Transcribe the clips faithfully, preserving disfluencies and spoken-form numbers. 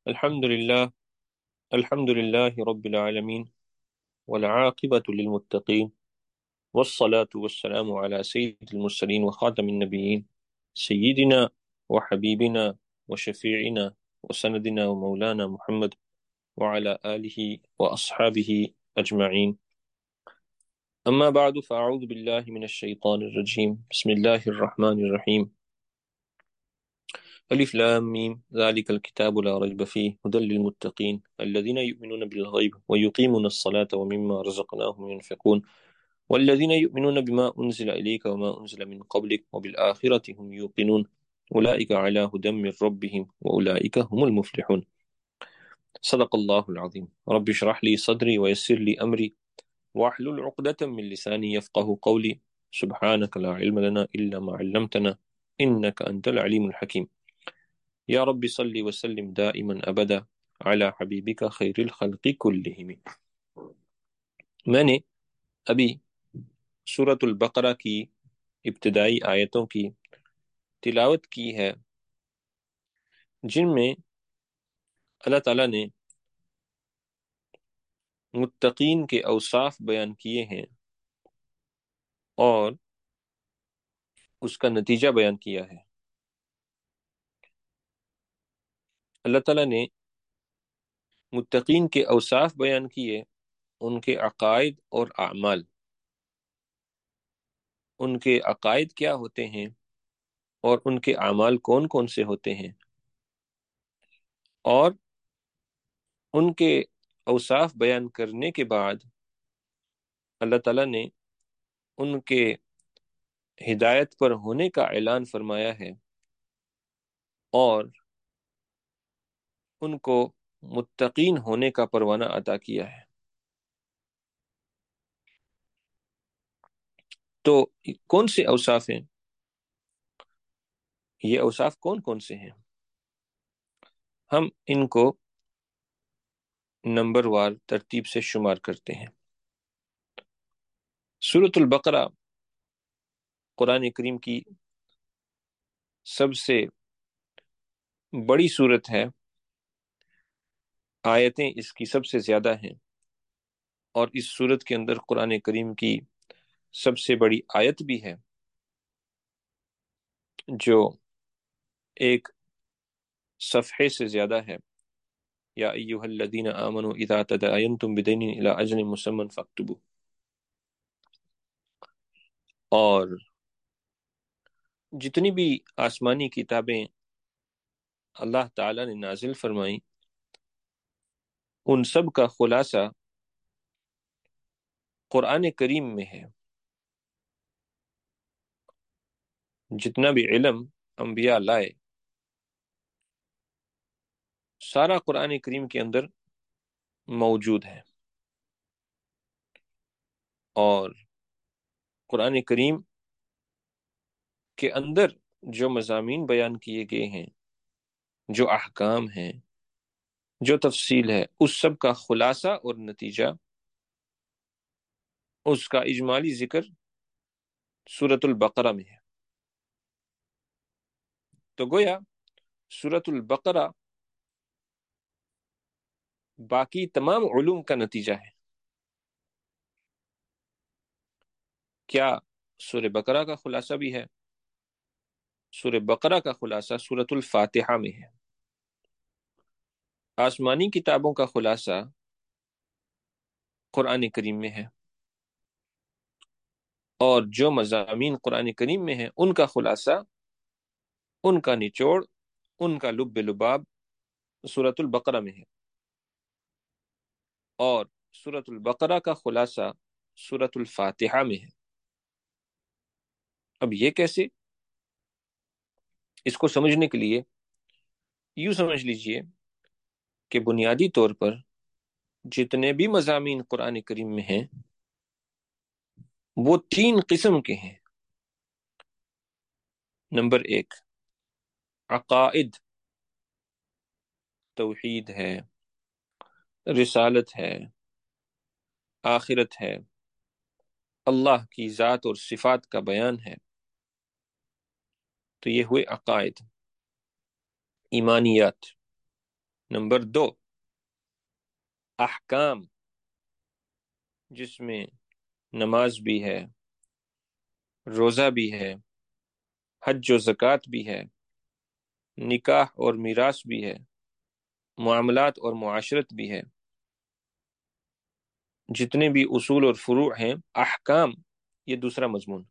الحمد لله الحمد لله رب العالمين، والعاقبة للمتقين، والصلاة والسلام على سيد المرسلين وخاتم النبيين، سيدنا وحبيبنا وشفيعنا وسندنا ومولانا محمد وعلى آله وأصحابه أجمعين. أما بعد، فأعوذ بالله من الشيطان الرجيم. بسم الله الرحمن الرحيم. ألف لام ميم ذلك الكتاب لا ريب فيه هدى للمتقين الذين يؤمنون بالغيب ويقيمون الصلاة ومما رزقناهم ينفقون والذين يؤمنون بما أنزل إليك وما أنزل من قبلك وبالآخرة هم يوقنون أولئك على هدى من ربهم وأولئك هم المفلحون. صدق الله العظيم. رب اشرح لي صدري ويسر لي أمري واحلل عقدة من لساني يفقه قولي. سبحانك لا علم لنا إلا ما علمتنا إنك أنت العليم الحكيم. یا رب صلی وسلم دائما ابدا علی حبیبک خیر الخلق کلہم. میں نے ابھی سورۃ البقرہ کی ابتدائی آیتوں کی تلاوت کی ہے، جن میں اللہ تعالیٰ نے متقین کے اوصاف بیان کیے ہیں اور اس کا نتیجہ بیان کیا ہے. اللہ تعالیٰ نے متقین کے اوصاف بیان کیے، ان کے عقائد اور اعمال. ان کے عقائد کیا ہوتے ہیں اور ان کے اعمال کون کون سے ہوتے ہیں، اور ان کے اوصاف بیان کرنے کے بعد اللہ تعالیٰ نے ان کے ہدایت پر ہونے کا اعلان فرمایا ہے اور ان کو متقین ہونے کا پروانہ عطا کیا ہے. تو کون سے اوصاف ہیں؟ یہ اوصاف کون کون سے ہیں؟ ہم ان کو نمبر وار ترتیب سے شمار کرتے ہیں. سورۃ البقرہ قرآن کریم کی سب سے بڑی سورت ہے، آیتیں اس کی سب سے زیادہ ہیں، اور اس سورت کے اندر قرآن کریم کی سب سے بڑی آیت بھی ہے جو ایک صفحے سے زیادہ ہے. یا ایھا الذین آمنوا اذا تداینتم بدین الی اجل مسمی فاکتبوا. اور جتنی بھی آسمانی کتابیں اللہ تعالی نے نازل فرمائیں، ان سب کا خلاصہ قرآن کریم میں ہے. جتنا بھی علم انبیاء لائے، سارا قرآن کریم کے اندر موجود ہے. اور قرآن کریم کے اندر جو مضامین بیان کیے گئے ہیں، جو احکام ہیں، جو تفصیل ہے، اس سب کا خلاصہ اور نتیجہ، اس کا اجمالی ذکر سورۃ البقرہ میں ہے. تو گویا سورۃ البقرہ باقی تمام علوم کا نتیجہ ہے. کیا سورہ بقرہ کا خلاصہ بھی ہے؟ سورہ بقرہ کا خلاصہ سورۃ الفاتحہ میں ہے. آسمانی کتابوں کا خلاصہ قرآن کریم میں ہے، اور جو مضامین قرآن کریم میں ہیں ان کا خلاصہ، ان کا نچوڑ، ان کا لب لباب سورۃ البقرہ میں ہے. اور سورۃ البقرہ کا خلاصہ سورۃ الفاتحہ میں ہے. اب یہ کیسے؟ اس کو سمجھنے کے لیے یوں سمجھ لیجئے کہ بنیادی طور پر جتنے بھی مضامین قرآن کریم میں ہیں وہ تین قسم کے ہیں. نمبر ایک، عقائد، توحید ہے، رسالت ہے، آخرت ہے، اللہ کی ذات اور صفات کا بیان ہے. تو یہ ہوئے عقائد، ایمانیات. نمبر دو، احکام، جس میں نماز بھی ہے، روزہ بھی ہے، حج و زکوٰۃ بھی ہے، نکاح اور میراث بھی ہے، معاملات اور معاشرت بھی ہے، جتنے بھی اصول اور فروع ہیں، احکام، یہ دوسرا مضمون۔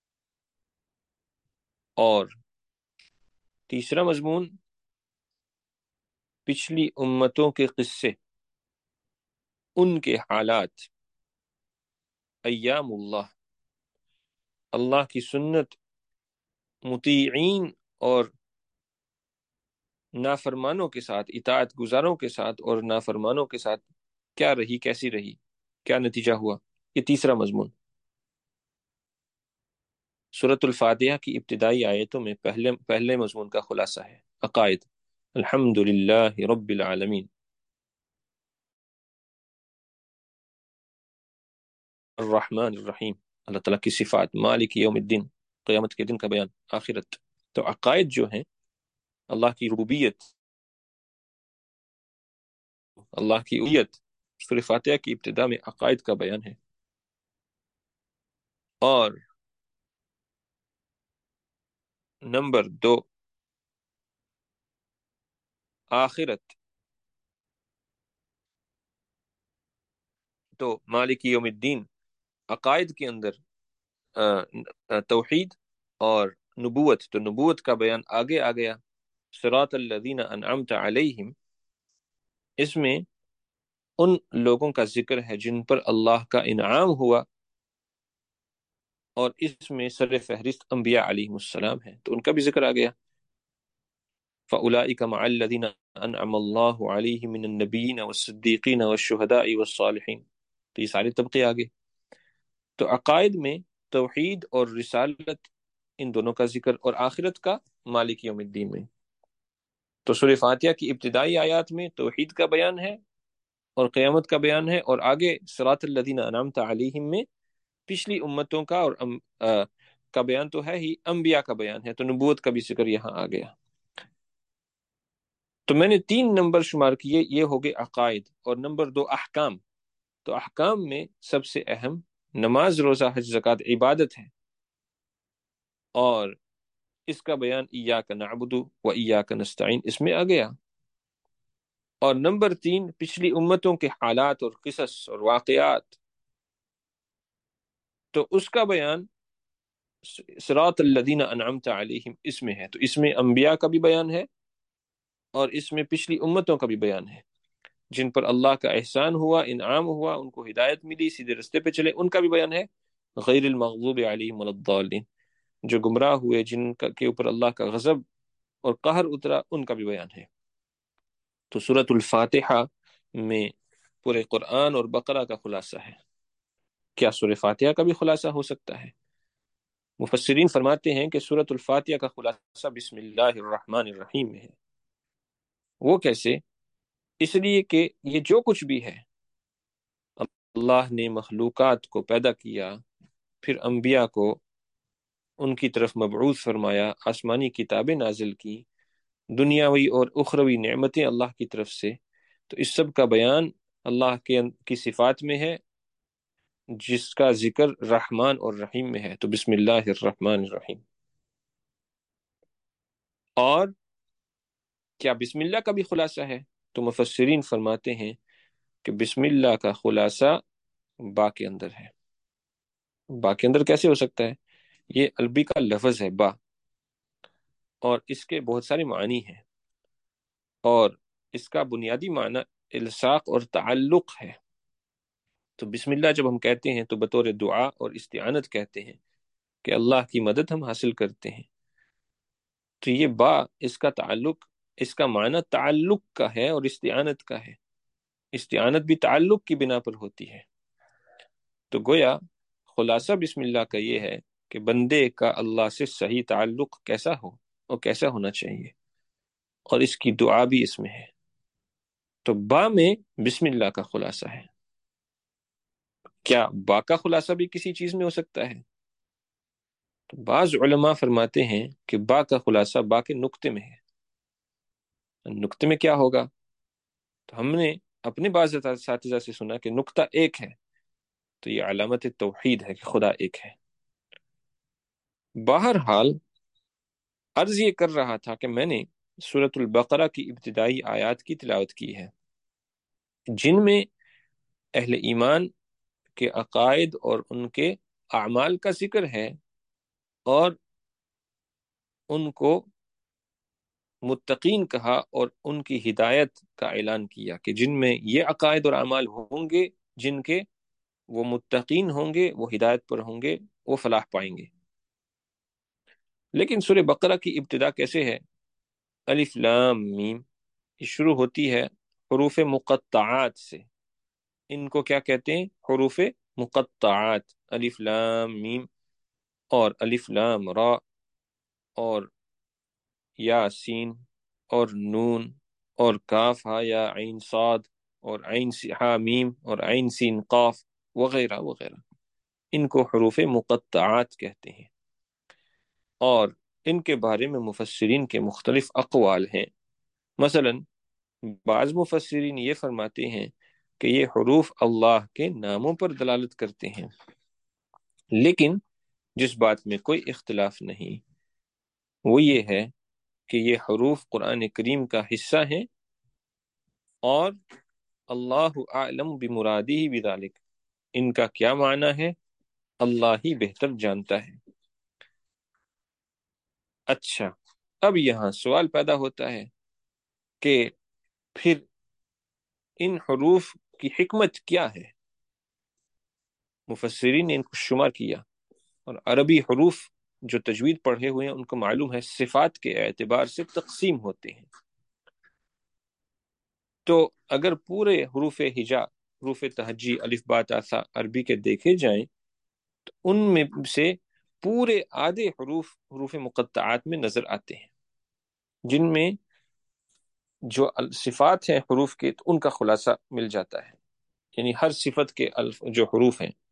اور تیسرا مضمون پچھلی امتوں کے قصے، ان کے حالات، ایام اللہ، اللہ کی سنت، مطیعین اور نافرمانوں کے ساتھ، اطاعت گزاروں کے ساتھ اور نافرمانوں کے ساتھ کیا رہی، کیسی رہی، کیا نتیجہ ہوا، یہ تیسرا مضمون۔ سورۃ الفاتحہ کی ابتدائی آیتوں میں پہلے پہلے مضمون کا خلاصہ ہے، عقائد۔ الحمد للہ رب العالمین، الرحمن الرحیم، اللہ تعالیٰ کی صفات، مالک یوم الدین، قیامت کے دن کا بیان، آخرت۔ تو عقائد جو ہیں، اللہ کی ربوبیت، اللہ کی الوہیت، سورہ فاتحہ کی ابتدا میں عقائد کا بیان ہے۔ اور نمبر دو، آخرت، تو مالک یوم الدین، عقائد کے اندر آ، آ، توحید اور نبوت، تو نبوت کا بیان آگے آ گیا، صراط الذین انعمت علیہم، اس میں ان لوگوں کا ذکر ہے جن پر اللہ کا انعام ہوا، اور اس میں سر فہرست انبیاء علیہم السلام ہے، تو ان کا بھی ذکر آ گیا، فَأُولَئِكَ مَعَ الَّذِينَ أَنْعَمَ اللَّهُ عَلَيْهِم مِّنَ النَّبِيِّينَ وَالصِّدِّيقِينَ وَالشُّهَدَاءِ وَالصَّالِحِينَ، تو یہ سارے طبقے آگے۔ تو عقائد میں توحید اور رسالت، ان دونوں کا ذکر، اور آخرت کا مالک یوم الدین میں۔ تو سورہ فاتحہ کی ابتدائی آیات میں توحید کا بیان ہے اور قیامت کا بیان ہے، اور آگے صراط الذین انعمت علیہم میں پچھلی امتوں کا اور ام آ, کا بیان تو ہے ہی، انبیاء کا بیان ہے، تو نبوت کا بھی ذکر یہاں آ گیا۔ تو میں نے تین نمبر شمار کیے، یہ ہو گئے عقائد، اور نمبر دو احکام۔ تو احکام میں سب سے اہم نماز، روزہ، حج، زکوٰۃ عبادت ہے، اور اس کا بیان ایاک نعبد و ایاک نستعین اس میں آ گیا۔ اور نمبر تین پچھلی امتوں کے حالات اور قصص اور واقعات، تو اس کا بیان صراط الذین انعمت علیہم اس میں ہے، تو اس میں انبیاء کا بھی بیان ہے اور اس میں پچھلی امتوں کا بھی بیان ہے، جن پر اللہ کا احسان ہوا، انعام ہوا، ان کو ہدایت ملی، سیدھے رستے پہ چلے، ان کا بھی بیان ہے، غیر المغضوب علیہم ولا الضالین، جو گمراہ ہوئے، جن کا کے اوپر اللہ کا غضب اور قہر اترا، ان کا بھی بیان ہے۔ تو سورۃ الفاتحہ میں پورے قرآن اور بقرہ کا خلاصہ ہے، کیا سورہ فاتحہ کا بھی خلاصہ ہو سکتا ہے؟ مفسرین فرماتے ہیں کہ سورۃ الفاتحہ کا خلاصہ بسم اللہ الرحمن الرحیم میں ہے۔ وہ کیسے؟ اس لیے کہ یہ جو کچھ بھی ہے، اللہ نے مخلوقات کو پیدا کیا، پھر انبیاء کو ان کی طرف مبعوث فرمایا، آسمانی کتابیں نازل کی، دنیاوی اور اخروی نعمتیں اللہ کی طرف سے، تو اس سب کا بیان اللہ کے کی صفات میں ہے، جس کا ذکر رحمان اور رحیم میں ہے، تو بسم اللہ الرحمن الرحیم۔ اور کیا بسم اللہ کا بھی خلاصہ ہے؟ تو مفسرین فرماتے ہیں کہ بسم اللہ کا خلاصہ با کے اندر ہے۔ با کے اندر کیسے ہو سکتا ہے؟ یہ عربی کا لفظ ہے با، اور اس کے بہت سارے معنی ہیں، اور اس کا بنیادی معنی الصاق اور تعلق ہے۔ تو بسم اللہ جب ہم کہتے ہیں تو بطور دعا اور استعانت کہتے ہیں کہ اللہ کی مدد ہم حاصل کرتے ہیں، تو یہ با، اس کا تعلق، اس کا معنی تعلق کا ہے اور استعانت کا ہے، استعانت بھی تعلق کی بنا پر ہوتی ہے۔ تو گویا خلاصہ بسم اللہ کا یہ ہے کہ بندے کا اللہ سے صحیح تعلق کیسا ہو اور کیسا ہونا چاہیے، اور اس کی دعا بھی اس میں ہے۔ تو با میں بسم اللہ کا خلاصہ ہے۔ کیا با کا خلاصہ بھی کسی چیز میں ہو سکتا ہے؟ تو بعض علماء فرماتے ہیں کہ با کا خلاصہ با کے نقطے میں ہے۔ نقطے میں کیا ہوگا؟ تو ہم نے اپنے بعض اساتذہ سے سنا کہ نقطہ ایک ہے، تو یہ علامت توحید ہے کہ خدا ایک ہے۔ بہرحال عرض یہ کر رہا تھا کہ میں نے سورۃ البقرہ کی ابتدائی آیات کی تلاوت کی ہے، جن میں اہل ایمان کے عقائد اور ان کے اعمال کا ذکر ہے، اور ان کو متقین کہا اور ان کی ہدایت کا اعلان کیا کہ جن میں یہ عقائد اور اعمال ہوں گے، جن کے وہ متقین ہوں گے، وہ ہدایت پر ہوں گے، وہ فلاح پائیں گے۔ لیکن سورہ بقرہ کی ابتدا کیسے ہے؟ الف لام میم، یہ شروع ہوتی ہے حروف مقطعات سے۔ ان کو کیا کہتے ہیں؟ حروف مقطعات، الف لام میم اور الف لام را اور یا سین اور نون اور کاف ہا یا عین صاد اور عین سی- ہا میم اور عین سین قاف وغیرہ وغیرہ، ان کو حروف مقطعات کہتے ہیں، اور ان کے بارے میں مفسرین کے مختلف اقوال ہیں۔ مثلا بعض مفسرین یہ فرماتے ہیں کہ یہ حروف اللہ کے ناموں پر دلالت کرتے ہیں، لیکن جس بات میں کوئی اختلاف نہیں وہ یہ ہے کہ یہ حروف قرآن کریم کا حصہ ہیں، اور اللہ اعلم بمرادہ بذالک، ان کا کیا معنی ہے اللہ ہی بہتر جانتا ہے۔ اچھا، اب یہاں سوال پیدا ہوتا ہے کہ پھر ان حروف کی حکمت کیا ہے؟ مفسرین نے ان کو شمار کیا، اور عربی حروف جو تجوید پڑھے ہوئے ہیں ان کو معلوم ہے صفات کے اعتبار سے تقسیم ہوتے ہیں۔ تو اگر پورے حروف ہجا، حروف تہجی، الف با تا ثا عربی کے دیکھے جائیں تو ان میں سے پورے آدھے حروف حروف مقطعات میں نظر آتے ہیں، جن میں جو صفات ہیں حروف کے تو ان کا خلاصہ مل جاتا ہے، یعنی ہر صفت کے الف جو حروف ہیں۔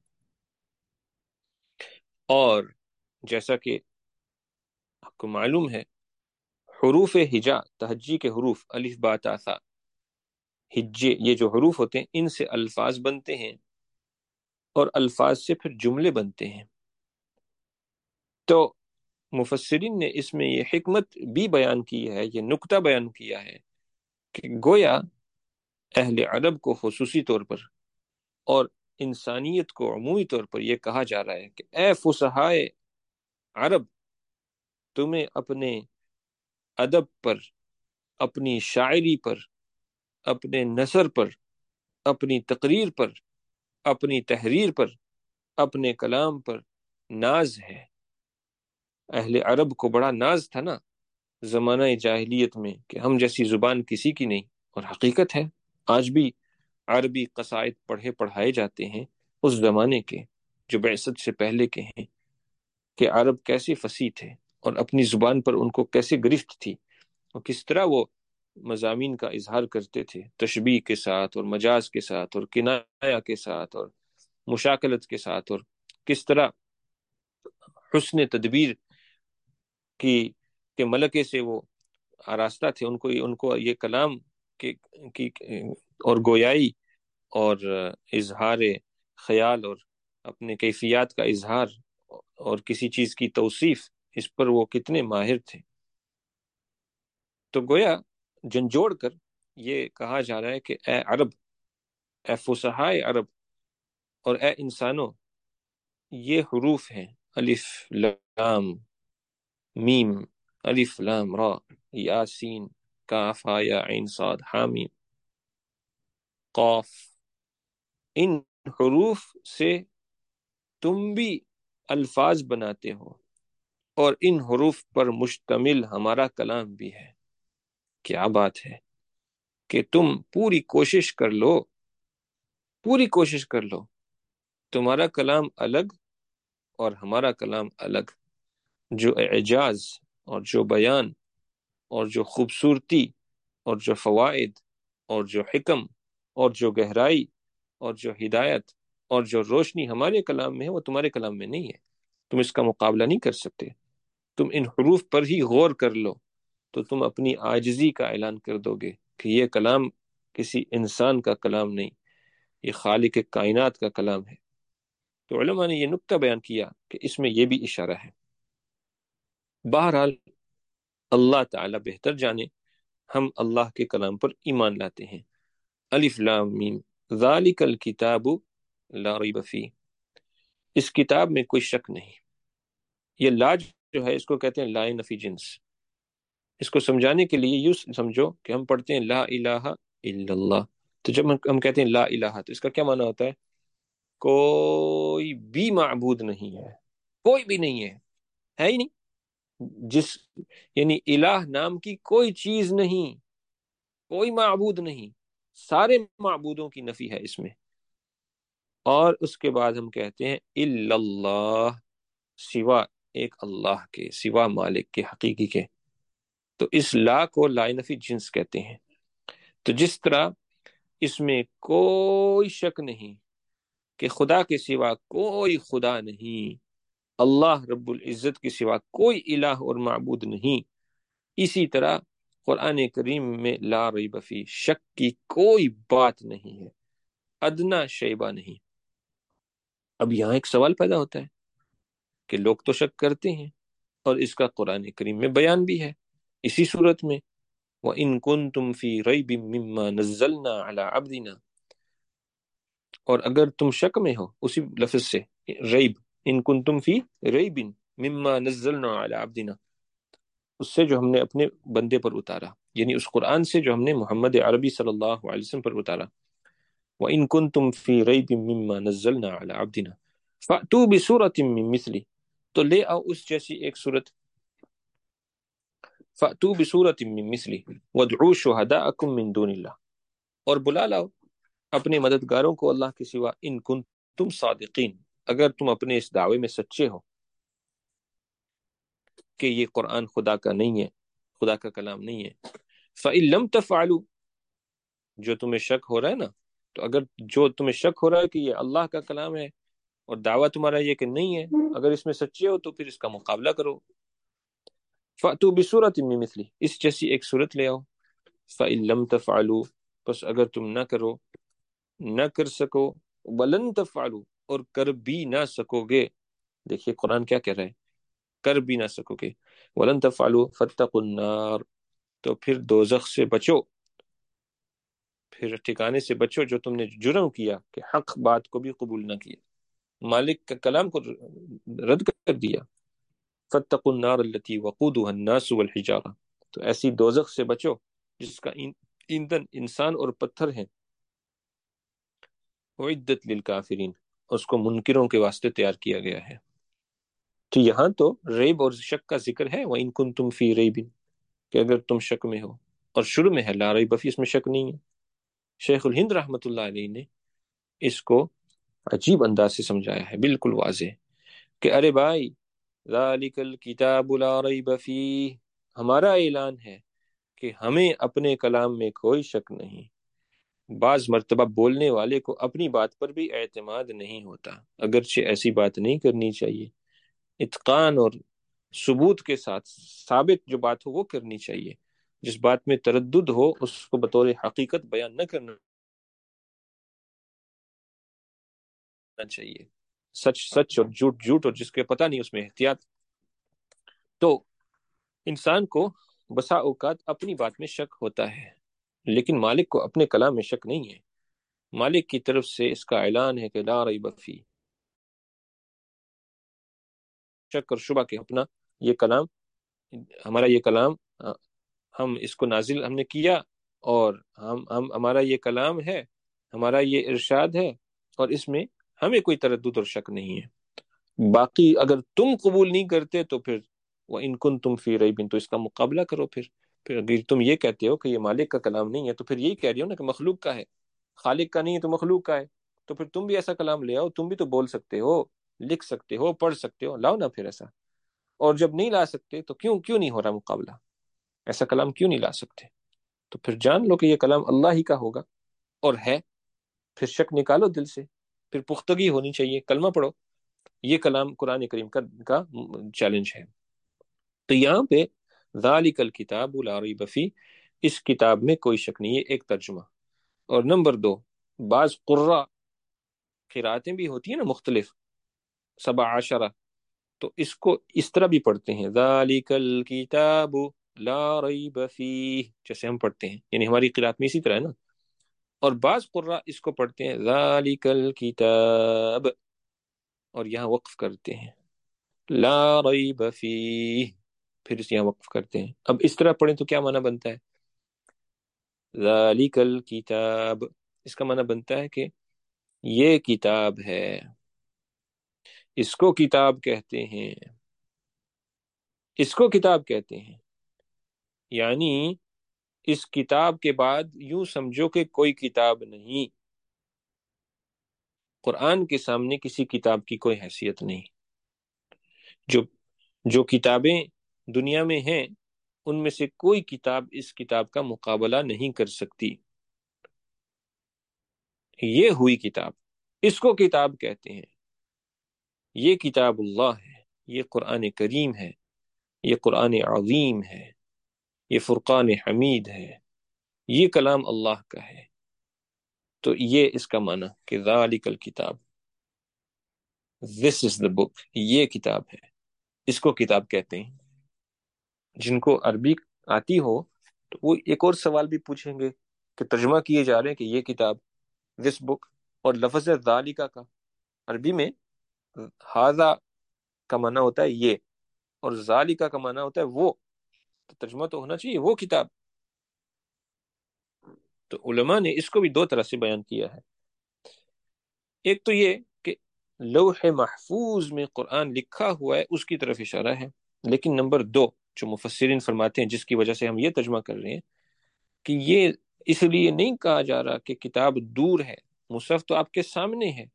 اور جیسا کہ آپ کو معلوم ہے حروف ہجا، تہجی کے حروف الف با تا ثا ہجے، یہ جو حروف ہوتے ہیں ان سے الفاظ بنتے ہیں، اور الفاظ سے پھر جملے بنتے ہیں۔ تو مفسرین نے اس میں یہ حکمت بھی بیان کی ہے، یہ نکتہ بیان کیا ہے کہ گویا اہل عرب کو خصوصی طور پر اور انسانیت کو عمومی طور پر یہ کہا جا رہا ہے کہ اے فصحائے عرب، تمہیں اپنے ادب پر، اپنی شاعری پر، اپنے نثر پر، اپنی تقریر پر، اپنی تحریر پر، اپنے کلام پر ناز ہے۔ اہل عرب کو بڑا ناز تھا نا زمانہ جاہلیت میں کہ ہم جیسی زبان کسی کی نہیں، اور حقیقت ہے آج بھی عربی قصائد پڑھے پڑھائے جاتے ہیں اس زمانے کے جو بعثت سے پہلے کے ہیں، کہ عرب کیسے فصیح تھے اور اپنی زبان پر ان کو کیسے گرفت تھی، اور کس طرح وہ مضامین کا اظہار کرتے تھے تشبیہ کے ساتھ اور مجاز کے ساتھ اور کنایہ کے ساتھ اور مشاکلت کے ساتھ، اور کس طرح حسن تدبیر کی کے ملکے سے وہ آراستہ تھے، ان کو ان کو یہ کلام کی کی اور گویائی اور اظہار خیال اور اپنے کیفیات کا اظہار اور کسی چیز کی توصیف، اس پر وہ کتنے ماہر تھے۔ تو گویا جھنجھوڑ کر یہ کہا جا رہا ہے کہ اے عرب، اے فصحائے عرب اور اے انسانوں، یہ حروف ہیں الف لام میم، الف لام را، یاسین، کاف ہا یا عین صاد حامیم قاف، ان حروف سے تم بھی الفاظ بناتے ہو، اور ان حروف پر مشتمل ہمارا کلام بھی ہے۔ کیا بات ہے کہ تم پوری کوشش کر لو، پوری کوشش کر لو، تمہارا کلام الگ اور ہمارا کلام الگ، جو اعجاز اور جو بیان اور جو خوبصورتی اور جو فوائد اور جو حکم اور جو گہرائی اور جو ہدایت اور جو روشنی ہمارے کلام میں ہے وہ تمہارے کلام میں نہیں ہے، تم اس کا مقابلہ نہیں کر سکتے۔ تم ان حروف پر ہی غور کر لو تو تم اپنی عاجزی کا اعلان کر دو گے کہ یہ کلام کسی انسان کا کلام نہیں، یہ خالق کائنات کا کلام ہے۔ تو علماء نے یہ نقطہ بیان کیا کہ اس میں یہ بھی اشارہ ہے۔ بہرحال اللہ تعالی بہتر جانے، ہم اللہ کے کلام پر ایمان لاتے ہیں۔ الف لام میم ذالک الکتاب لا ریب فیہ، اس کتاب میں کوئی شک نہیں۔ یہ لا جو ہے اس کو کہتے ہیں لا نفی جنس۔ اس کو سمجھانے کے لیے یوں سمجھو کہ ہم پڑھتے ہیں لا الہ الا اللہ، تو جب ہم کہتے ہیں لا الہ تو اس کا کیا معنی ہوتا ہے؟ کوئی بھی معبود نہیں ہے، کوئی بھی نہیں ہے، ہے ہی نہیں۔ جس یعنی الہ نام کی کوئی چیز نہیں، کوئی معبود نہیں، سارے معبودوں کی نفی ہے اس میں۔ اور اس کے بعد ہم کہتے ہیں الا اللہ، سوا ایک اللہ کے، سوا مالک کے حقیقی کے، تو اس لا کو لا نفی جنس کہتے ہیں۔ تو جس طرح اس میں کوئی شک نہیں کہ خدا کے سوا کوئی خدا نہیں، اللہ رب العزت کے سوا کوئی الہ اور معبود نہیں، اسی طرح قرآن کریم میں لا ریب فی، شک کی کوئی بات نہیں ہے، ادنا شیبہ نہیں۔ اب یہاں ایک سوال پیدا ہوتا ہے کہ لوگ تو شک کرتے ہیں، اور اس کا قرآن کریم میں بیان بھی ہے اسی صورت میں، وَإِن كُنتُمْ فِي رَيْبٍ مِّمَّا نَزَّلْنَا عَلَىٰ عَبْدِنَا، اور اگر تم شک میں ہو، اسی لفظ سے ریب، ان کنتم فی ریب مما نزلنا علی عبدنا، اس سے جو ہم نے اپنے بندے پر اتارا، یعنی اس قرآن سے جو ہم نے محمد عربی صلی اللہ علیہ وسلم پر اتارا۔ وَإِن كُنتُمْ فِي رَيْبٍ مِّمَّا نَزَّلْنَا عَلَىٰ عَبْدِنَا فَأْتُوا بِسُورَةٍ مِّن مِّثْلِهِ، تو لے آؤ اس جیسی ایک صورت، فَأْتُوا بِسُورَةٍ مِّن مِّثْلِهِ وَادْعُوا شُهَدَاءَكُم مِّن دُونِ اللَّهِ، اور بلا لاؤ اپنے مددگاروں کو اللہ کے سوا، ان کن تم صادقین، اگر تم اپنے اس دعوے میں سچے ہو کہ یہ قرآن خدا کا نہیں ہے، خدا کا کلام نہیں ہے۔ فَإِن لَمْ تَفْعَلُوا، جو تمہیں شک ہو رہا ہے نا، تو اگر جو تمہیں شک ہو رہا ہے کہ یہ اللہ کا کلام ہے اور دعویٰ تمہارا یہ کہ نہیں ہے، اگر اس میں سچے ہو تو پھر اس کا مقابلہ کرو۔ فَأْتُوا بِسُورَةٍ مِّن مِّثْلِهِ، اس جیسی ایک صورت لے آؤ۔ فَإِن لَمْ تَفْعَلُوا، پس اگر تم نہ کرو، نہ کر سکو، ولن تفعلوا، اور کر بھی نہ سکو گے، دیکھیے قرآن کیا کہہ رہا ہے، کر بھی نہ سکو گے، ولن تفعلوا فاتقوا النار، تو پھر دوزخ سے بچو، پھر ٹھکانے سے بچو جو تم نے جرم کیا کہ حق بات کو بھی قبول نہ کیا، مالک کا کلام کو رد کر دیا۔ فاتقوا النار التي وقودها الناس والحجارہ، تو ایسی دوزخ سے بچو جس کا ایندھن انسان اور پتھر ہیں، اعدت للکافرین، اس کو منکروں کے واسطے تیار کیا گیا ہے۔ تو یہاں تو ریب اور شک کا ذکر ہے، وَإِن كُنتُمْ فِي رَيْبٍ، کہ اگر تم شک میں ہو، اور شروع میں ہے لا ریب فی، اس میں شک نہیں ہے۔ شیخ الہند رحمۃ اللہ علیہ نے اس کو عجیب انداز سے سمجھایا ہے، بالکل واضح، کہ ارے بھائی، ذَلِكَ الْكِتَابُ لَا رَيْبَ فِيهِ، ہمارا اعلان ہے کہ ہمیں اپنے کلام میں کوئی شک نہیں۔ بعض مرتبہ بولنے والے کو اپنی بات پر بھی اعتماد نہیں ہوتا، اگرچہ ایسی بات نہیں کرنی چاہیے، اتقان اور ثبوت کے ساتھ ثابت جو بات ہو وہ کرنی چاہیے، جس بات میں تردد ہو اس کو بطور حقیقت بیان نہ کرنا چاہیے، سچ سچ اور جھوٹ جھوٹ، اور جس کے پتہ نہیں اس میں احتیاط۔ تو انسان کو بسا اوقات اپنی بات میں شک ہوتا ہے، لیکن مالک کو اپنے کلام میں شک نہیں ہے۔ مالک کی طرف سے اس کا اعلان ہے کہ لا ریب فی، شک اور شبہ کہ اپنا یہ کلام، ہمارا یہ کلام، ہم اس کو نازل ہم نے کیا، اور ہم ہم ہمارا یہ کلام ہے، ہمارا یہ ارشاد ہے، اور اس میں ہمیں کوئی تردد اور شک نہیں ہے۔ باقی اگر تم قبول نہیں کرتے تو پھر وَإِن كُنتُمْ فِي رَيْبٍ، تو اس کا مقابلہ کرو، پھر پھر اگر تم یہ کہتے ہو کہ یہ مالک کا کلام نہیں ہے، تو پھر یہی کہہ رہی ہو نا کہ مخلوق کا ہے، خالق کا نہیں ہے تو مخلوق کا ہے، تو پھر تم بھی ایسا کلام لے آؤ، تم بھی تو بول سکتے ہو، لکھ سکتے ہو، پڑھ سکتے ہو، لاؤ نا پھر ایسا۔ اور جب نہیں لا سکتے تو کیوں کیوں نہیں ہو رہا مقابلہ، ایسا کلام کیوں نہیں لا سکتے؟ تو پھر جان لو کہ یہ کلام اللہ ہی کا ہوگا اور ہے، پھر شک نکالو دل سے، پھر پختگی ہونی چاہیے، کلمہ پڑھو۔ یہ کلام قرآن کریم کا کا چیلنج ہے۔ تو یہاں پہ ذالک الکتاب لا ریب فیہ، اس کتاب میں کوئی شک نہیں ہے، ایک ترجمہ۔ اور نمبر دو، بعض قرہ قراتیں بھی ہوتی ہیں نا مختلف، سبع عشرہ، تو اس کو اس طرح بھی پڑھتے ہیں، ذالک الکتاب لا ریب فیہ، جیسے ہم پڑھتے ہیں، یعنی ہماری قرات میں اسی طرح ہے نا۔ اور بعض قرہ اس کو پڑھتے ہیں ذالک الکتاب، اور یہاں وقف کرتے ہیں لا ریب فیہ، پھر اس یہاں وقف کرتے ہیں۔ اب اس طرح پڑھیں تو کیا معنی بنتا ہے؟ ذالک الکتاب، اس کا معنی بنتا ہے کہ یہ کتاب ہے، اس کو کتاب کہتے ہیں، اس کو کتاب کہتے ہیں، یعنی اس کتاب کے بعد یوں سمجھو کہ کوئی کتاب نہیں، قرآن کے سامنے کسی کتاب کی کوئی حیثیت نہیں۔ جو جو کتابیں دنیا میں ہیں ان میں سے کوئی کتاب اس کتاب کا مقابلہ نہیں کر سکتی، یہ ہوئی کتاب، اس کو کتاب کہتے ہیں، یہ کتاب اللہ ہے، یہ قرآن کریم ہے، یہ قرآن عظیم ہے، یہ فرقان حمید ہے، یہ کلام اللہ کا ہے۔ تو یہ اس کا معنی کہ ذالک الکتاب، this is the book، یہ کتاب ہے، اس کو کتاب کہتے ہیں۔ جن کو عربی آتی ہو تو وہ ایک اور سوال بھی پوچھیں گے کہ ترجمہ کیے جا رہے ہیں کہ یہ کتاب، this book، اور لفظ ہے ذالکہ کا، عربی میں ہاذا کا معنی ہوتا ہے یہ، اور ذالکہ کا معنی ہوتا ہے وہ، تو ترجمہ تو ہونا چاہیے وہ کتاب۔ تو علماء نے اس کو بھی دو طرح سے بیان کیا ہے، ایک تو یہ کہ لوح محفوظ میں قرآن لکھا ہوا ہے اس کی طرف اشارہ ہے، لیکن نمبر دو جو مفسرین فرماتے ہیں جس کی وجہ سے ہم یہ ترجمہ کر رہے ہیں کہ یہ اس لیے نہیں کہا جا رہا کہ کتاب دور ہے، مصحف تو آپ کے سامنے ہے،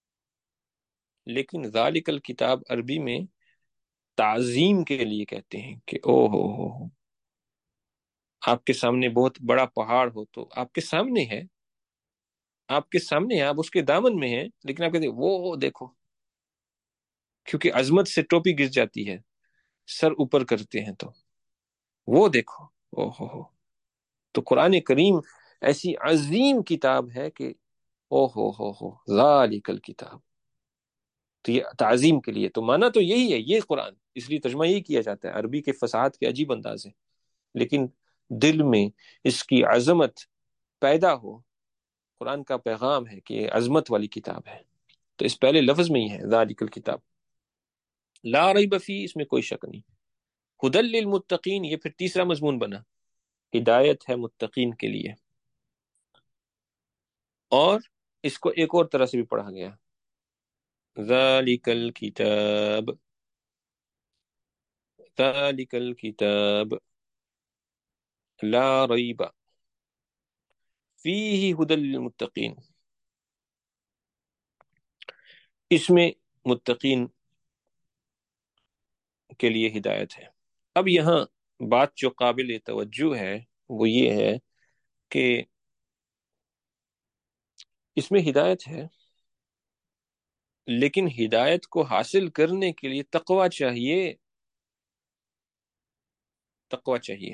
لیکن ذالک الکتاب عربی میں تعظیم کے لیے کہتے ہیں کہ او ہو ہو ہو، آپ کے سامنے بہت بڑا پہاڑ ہو تو آپ کے سامنے ہے، آپ کے سامنے ہے، آپ اس کے دامن میں ہیں، لیکن آپ کہتے ہیں وہ دیکھو، کیونکہ عظمت سے ٹوپی گر جاتی ہے، سر اوپر کرتے ہیں تو وہ دیکھو، او ہو ہو۔ تو قرآن کریم ایسی عظیم کتاب ہے کہ او ہو ہو ہو ذالک الکتاب، تو یہ تعظیم کے لیے، تو معنی تو یہی ہے یہ قرآن، اس لیے ترجمہ یہی کیا جاتا ہے، عربی کے فصاحت کے عجیب انداز ہے، لیکن دل میں اس کی عظمت پیدا ہو، قرآن کا پیغام ہے کہ یہ عظمت والی کتاب ہے، تو اس پہلے لفظ میں ہی ہے ذالک الکتاب لا ریب فیہ، اس میں کوئی شک نہیں۔ ھدی للمتقین، یہ پھر تیسرا مضمون بنا، ہدایت ہے متقین کے لیے، اور اس کو ایک اور طرح سے بھی پڑھا گیا، ذالک الکتاب، ذالک الکتاب لا ریب فیہ ھدی للمتقین، اس میں متقین کے لیے ہدایت ہے۔ اب یہاں بات جو قابل توجہ ہے وہ یہ ہے کہ اس میں ہدایت ہے، لیکن ہدایت کو حاصل کرنے کے لیے تقوی چاہیے، تقوی چاہیے،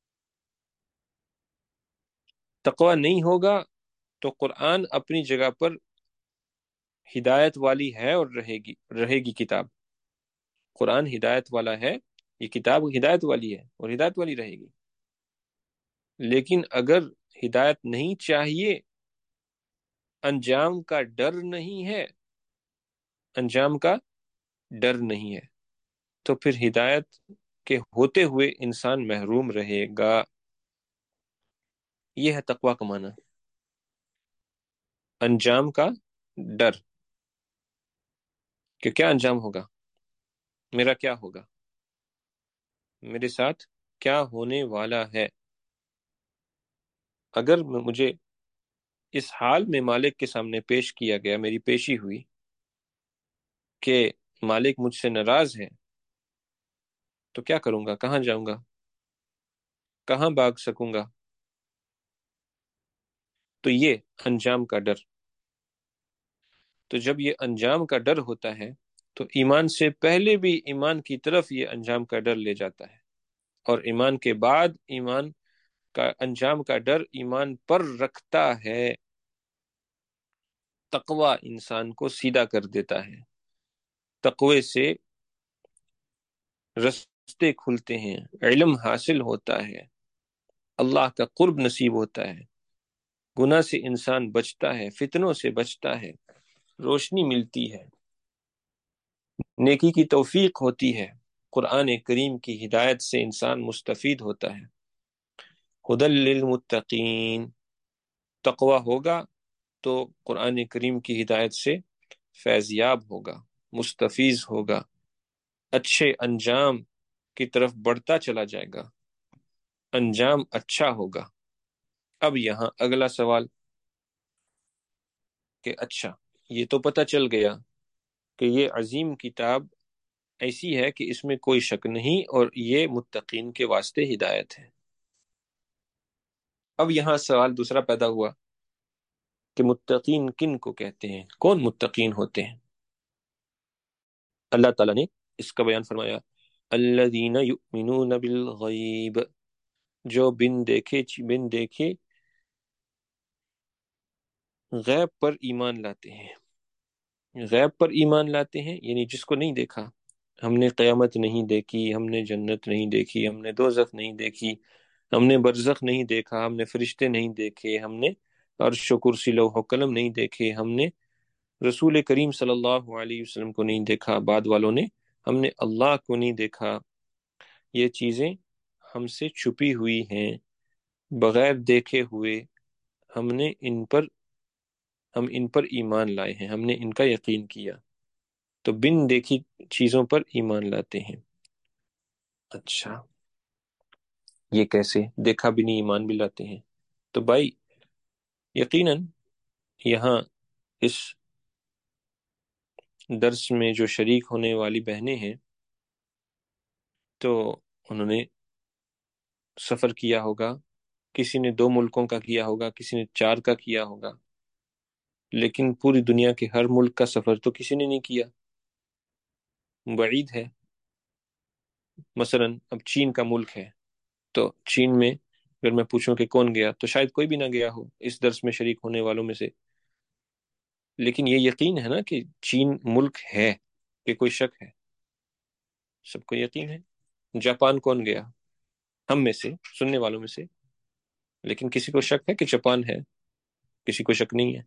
تقوی نہیں ہوگا تو قرآن اپنی جگہ پر ہدایت والی ہے اور رہے گی، رہے گی کتاب، قرآن ہدایت والا ہے، یہ کتاب ہدایت والی ہے اور ہدایت والی رہے گی، لیکن اگر ہدایت نہیں چاہیے، انجام کا ڈر نہیں ہے، انجام کا ڈر نہیں ہے، تو پھر ہدایت کے ہوتے ہوئے انسان محروم رہے گا، یہ ہے تقوی کا معنی، انجام کا ڈر، کہ کیا انجام ہوگا، میرا کیا ہوگا، میرے ساتھ کیا ہونے والا ہے، اگر مجھے اس حال میں مالک کے سامنے پیش کیا گیا، میری پیشی ہوئی کہ مالک مجھ سے ناراض ہے، تو کیا کروں گا، کہاں جاؤں گا، کہاں بھاگ سکوں گا، تو یہ انجام کا ڈر، تو جب یہ انجام کا ڈر ہوتا ہے تو ایمان سے پہلے بھی ایمان کی طرف یہ انجام کا ڈر لے جاتا ہے، اور ایمان کے بعد ایمان کا انجام کا ڈر ایمان پر رکھتا ہے۔ تقوی انسان کو سیدھا کر دیتا ہے، تقوی سے رستے کھلتے ہیں، علم حاصل ہوتا ہے، اللہ کا قرب نصیب ہوتا ہے، گناہ سے انسان بچتا ہے، فتنوں سے بچتا ہے، روشنی ملتی ہے، نیکی کی توفیق ہوتی ہے، قرآن کریم کی ہدایت سے انسان مستفید ہوتا ہے۔ ہدی للمتقین، تقوی ہوگا تو قرآن کریم کی ہدایت سے فیضیاب ہوگا، مستفیض ہوگا، اچھے انجام کی طرف بڑھتا چلا جائے گا، انجام اچھا ہوگا۔ اب یہاں اگلا سوال کہ اچھا یہ تو پتہ چل گیا کہ یہ عظیم کتاب ایسی ہے کہ اس میں کوئی شک نہیں اور یہ متقین کے واسطے ہدایت ہے۔ اب یہاں سوال دوسرا پیدا ہوا کہ متقین کن کو کہتے ہیں، کون متقین ہوتے ہیں؟ اللہ تعالیٰ نے اس کا بیان فرمایا، الذین یؤمنون بالغیب، جو بن دیکھے بن دیکھے غیب پر ایمان لاتے ہیں۔ غیب پر ایمان لاتے ہیں یعنی جس کو نہیں دیکھا، ہم نے قیامت نہیں دیکھی، ہم نے جنت نہیں دیکھی، ہم نے دوزخ نہیں دیکھی، ہم نے برزخ نہیں دیکھا، ہم نے فرشتے نہیں دیکھے، ہم نے عرش و کرسی لوح و قلم نہیں دیکھے، ہم نے رسول کریم صلی اللہ علیہ وسلم کو نہیں دیکھا، بعد والوں نے ہم نے اللہ کو نہیں دیکھا، یہ چیزیں ہم سے چھپی ہوئی ہیں، بغیر دیکھے ہوئے ہم نے ان پر ہم ان پر ایمان لائے ہیں، ہم نے ان کا یقین کیا، تو بن دیکھی چیزوں پر ایمان لاتے ہیں۔ اچھا یہ کیسے؟ دیکھا بھی نہیں ایمان بھی لاتے ہیں؟ تو بھائی یقیناً یہاں اس درس میں جو شریک ہونے والی بہنیں ہیں تو انہوں نے سفر کیا ہوگا، کسی نے دو ملکوں کا کیا ہوگا، کسی نے چار کا کیا ہوگا، لیکن پوری دنیا کے ہر ملک کا سفر تو کسی نے نہیں کیا، بعید ہے۔ مثلا اب چین کا ملک ہے تو چین میں اگر میں پوچھوں کہ کون گیا تو شاید کوئی بھی نہ گیا ہو اس درس میں شریک ہونے والوں میں سے، لیکن یہ یقین ہے نا کہ چین ملک ہے، کہ کوئی شک ہے؟ سب کو یقین ہے۔ جاپان کون گیا ہم میں سے، سننے والوں میں سے؟ لیکن کسی کو شک ہے کہ جاپان ہے؟ کسی کو شک نہیں ہے۔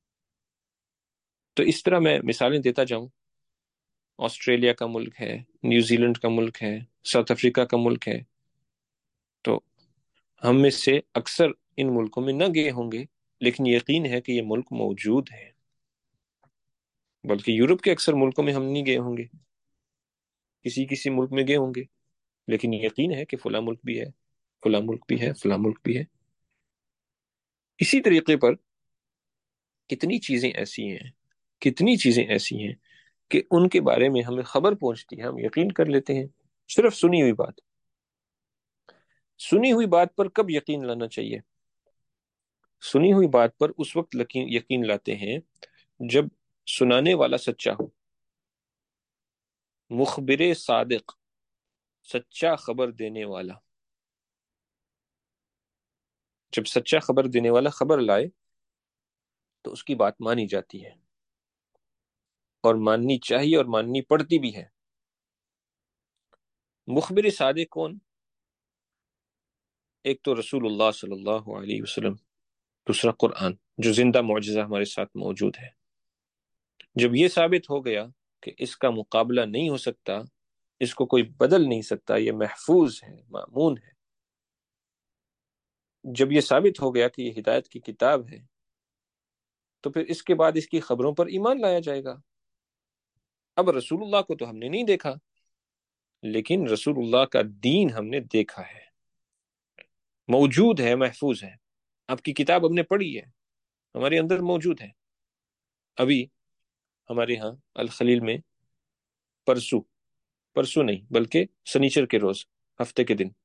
تو اس طرح میں مثالیں دیتا جاؤں، آسٹریلیا کا ملک ہے، نیوزی لینڈ کا ملک ہے، ساؤتھ افریقہ کا ملک ہے، تو ہم میں سے اکثر ان ملکوں میں نہ گئے ہوں گے، لیکن یقین ہے کہ یہ ملک موجود ہے۔ بلکہ یورپ کے اکثر ملکوں میں ہم نہیں گئے ہوں گے، کسی کسی ملک میں گئے ہوں گے، لیکن یقین ہے کہ فلاں ملک بھی ہے، فلاں ملک بھی ہے، فلاں ملک بھی ہے۔ اسی طریقے پر کتنی چیزیں ایسی ہیں کتنی چیزیں ایسی ہیں کہ ان کے بارے میں ہمیں خبر پہنچتی ہے، ہم یقین کر لیتے ہیں، صرف سنی ہوئی بات۔ سنی ہوئی بات پر کب یقین لانا چاہیے؟ سنی ہوئی بات پر اس وقت یقین لاتے ہیں جب سنانے والا سچا ہو، مخبر صادق، سچا خبر دینے والا۔ جب سچا خبر دینے والا خبر لائے تو اس کی بات مانی جاتی ہے، اور ماننی چاہیے اور ماننی پڑتی بھی ہے۔ مخبر صادق کون؟ ایک تو رسول اللہ صلی اللہ علیہ وسلم، دوسرا قرآن جو زندہ معجزہ ہمارے ساتھ موجود ہے۔ جب یہ ثابت ہو گیا کہ اس کا مقابلہ نہیں ہو سکتا، اس کو کوئی بدل نہیں سکتا، یہ محفوظ ہے، مامون ہے، جب یہ ثابت ہو گیا کہ یہ ہدایت کی کتاب ہے، تو پھر اس کے بعد اس کی خبروں پر ایمان لایا جائے گا۔ اب رسول اللہ کو تو ہم نے نہیں دیکھا، لیکن رسول اللہ کا دین ہم نے دیکھا ہے، موجود ہے، محفوظ ہے۔ آپ کی کتاب ہم نے پڑھی ہے، ہمارے اندر موجود ہے۔ ابھی ہمارے ہاں الخلیل میں پرسو پرسو نہیں بلکہ سنیچر کے روز، ہفتے کے دن،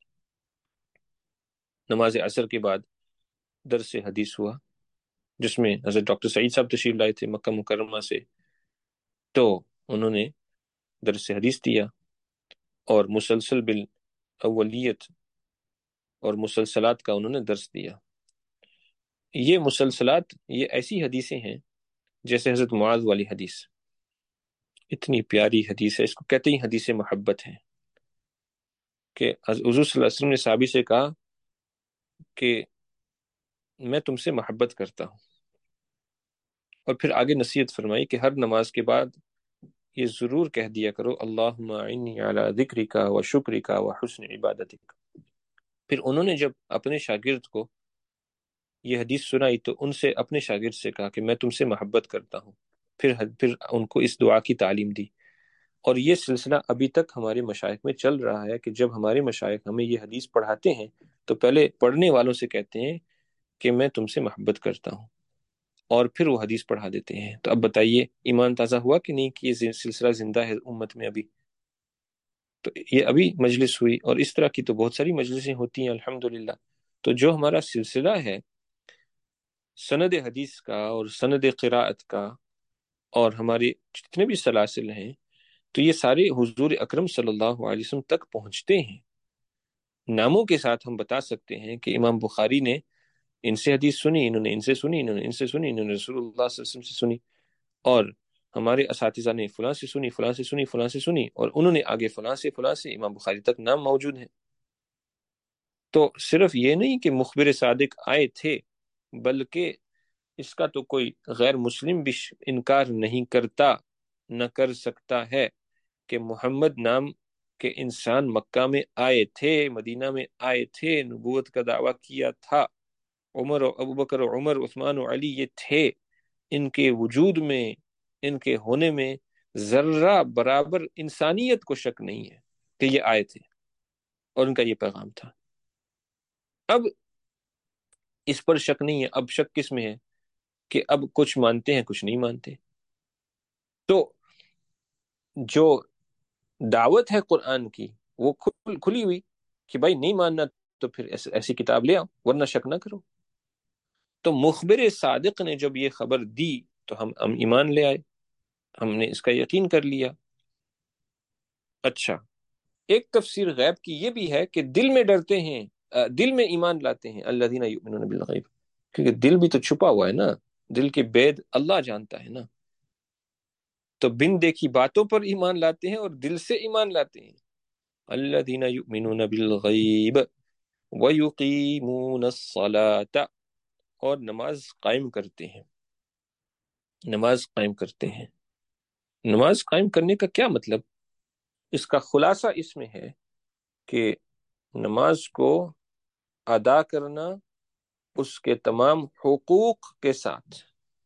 نماز عصر کے بعد درس حدیث ہوا، جس میں حضرت ڈاکٹر سعید صاحب تشریف لائے تھے مکہ مکرمہ سے، تو انہوں نے درس حدیث دیا، اور مسلسل بالاولیت اور مسلسلات کا انہوں نے درس دیا۔ یہ مسلسلات یہ ایسی حدیثیں ہیں جیسے حضرت معاذ والی حدیث، اتنی پیاری حدیث ہے، اس کو کہتے ہی حدیث محبت ہے، کہ حضور صلی اللہ علیہ وسلم نے صحابی سے کہا کہ میں تم سے محبت کرتا ہوں، اور پھر آگے نصیحت فرمائی کہ ہر نماز کے بعد یہ ضرور کہہ دیا کرو اللہم اعنی علی ذکرک و شکرک و حسن عبادتک۔ پھر انہوں نے جب اپنے شاگرد کو یہ حدیث سنائی تو ان سے اپنے شاگرد سے کہا کہ میں تم سے محبت کرتا ہوں، پھر پھر ان کو اس دعا کی تعلیم دی۔ اور یہ سلسلہ ابھی تک ہمارے مشائخ میں چل رہا ہے کہ جب ہمارے مشائخ ہمیں یہ حدیث پڑھاتے ہیں تو پہلے پڑھنے والوں سے کہتے ہیں کہ میں تم سے محبت کرتا ہوں، اور پھر وہ حدیث پڑھا دیتے ہیں۔ تو اب بتائیے ایمان تازہ ہوا کہ نہیں کہ یہ سلسلہ زندہ ہے امت میں ابھی؟ تو یہ ابھی مجلس ہوئی، اور اس طرح کی تو بہت ساری مجلسیں ہوتی ہیں الحمدللہ۔ تو جو ہمارا سلسلہ ہے سند حدیث کا اور سند قراءت کا، اور ہمارے جتنے بھی سلاسل ہیں، تو یہ سارے حضور اکرم صلی اللہ علیہ وسلم تک پہنچتے ہیں۔ ناموں کے ساتھ ہم بتا سکتے ہیں کہ امام بخاری نے ان سے حدیث سنی، انہوں نے ان سے سنی، انہوں نے ان سے سنی، انہوں نے رسول اللہ صلی اللہ علیہ وسلم سے سنی، اور ہمارے اساتذہ نے فلاں سے سنی، فلاں سے سنی، فلاں سے سنی، اور انہوں نے آگے فلاں سے فلاں سے امام بخاری تک نام موجود ہے۔ تو صرف یہ نہیں کہ مخبر صادق آئے تھے، بلکہ اس کا تو کوئی غیر مسلم بھی انکار نہیں کرتا، نہ کر سکتا ہے، کہ محمد نام کے انسان مکہ میں آئے تھے، مدینہ میں آئے تھے، نبوت کا دعویٰ کیا تھا، عمر و ابوبکر و عمر عثمان و علی یہ تھے، ان کے وجود میں، ان کے ہونے میں ذرہ برابر انسانیت کو شک نہیں ہے کہ یہ آئے تھے اور ان کا یہ پیغام تھا۔ اب اس پر شک نہیں ہے، اب شک کس میں ہے کہ اب کچھ مانتے ہیں کچھ نہیں مانتے۔ تو جو دعوت ہے قرآن کی وہ کھل کھلی ہوئی کہ بھائی نہیں ماننا تو پھر ایسی کتاب لے آؤ، ورنہ شک نہ کرو۔ تو مخبر صادق نے جب یہ خبر دی تو ہم ہم ایمان لے آئے، ہم نے اس کا یقین کر لیا۔ اچھا، ایک تفسیر غیب کی یہ بھی ہے کہ دل میں ڈرتے ہیں، دل میں ایمان لاتے ہیں، الذین یؤمنون بالغیب، کیونکہ دل بھی تو چھپا ہوا ہے نا، دل کے بید اللہ جانتا ہے نا۔ تو بن دیکھی باتوں پر ایمان لاتے ہیں اور دل سے ایمان لاتے ہیں۔ الذین یؤمنون بالغیب ویقیمون الصلاۃ، اور نماز قائم کرتے ہیں، نماز قائم کرتے ہیں۔ نماز قائم کرنے کا کیا مطلب؟ اس کا خلاصہ اس میں ہے کہ نماز کو ادا کرنا اس کے تمام حقوق کے ساتھ۔